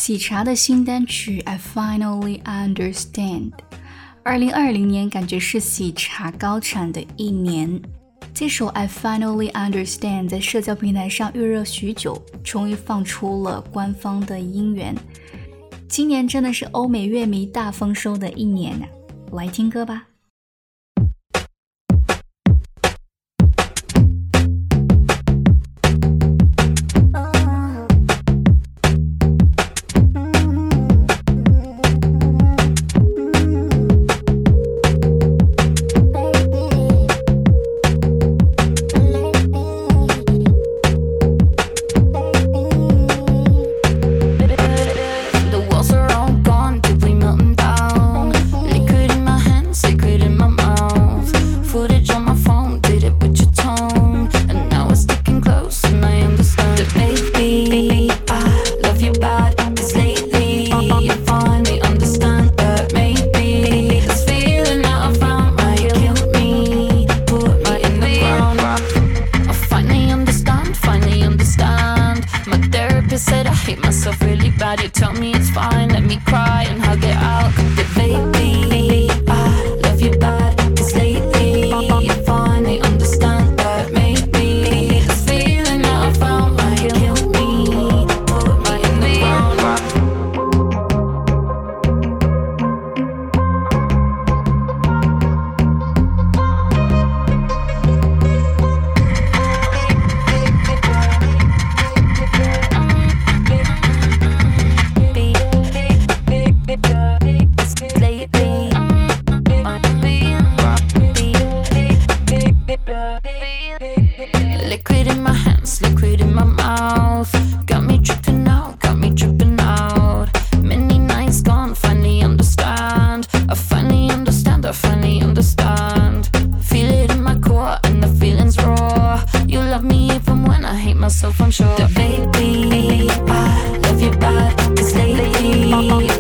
喜茶的新单曲 I Finally Understand。 2020年感觉是喜茶高产的一年，这首 I Finally Understand 在社交平台上预热许久，终于放出了官方的音源。今年真的是欧美乐迷大丰收的一年啊！来听歌吧。 You tell me it's fine, let me cry and hug it out. Baby, I love you bad, 'cause lately you finally understand that maybe this feeling that I found might kill me, put me in the ground. Liquid in my hands, liquid in my mouth. Got me tripping out, got me tripping out. Many nights gone, finally understand. I finally understand, I finally understand. Feel it in my core and the feeling's raw. You love me even when I hate myself, I'm sure. Baby, I love you bad, 'cause lately